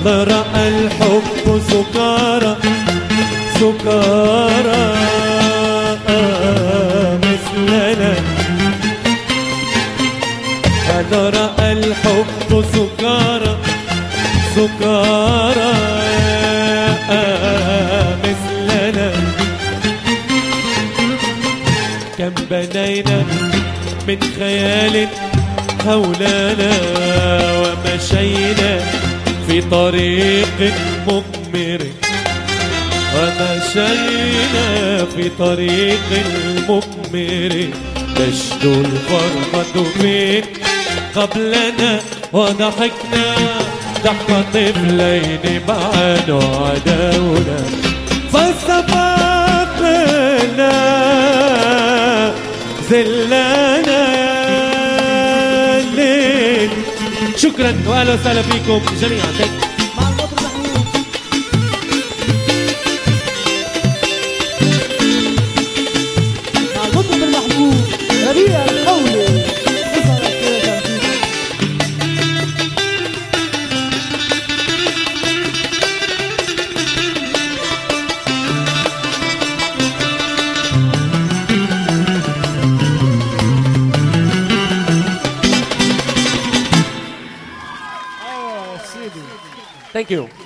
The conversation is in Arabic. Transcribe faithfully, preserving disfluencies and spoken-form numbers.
حضر الحب سكارى سكارى مثلنا، حضر الحب سكارى سكارى مثلنا. كم بنينا من خيال حولنا ومشينا في طريق مقمر، ومشينا في طريق مقمر، تشدو الفرحة فين قبلنا، وضحكنا ضحك طفلين معا وعدونا، فاستفقنا زلنا الليل. شكرا واهلا وسهلا فيكم جميعا. مع المطرب محمود. مع المطرب المحبوب ربيع القولي. Thank you.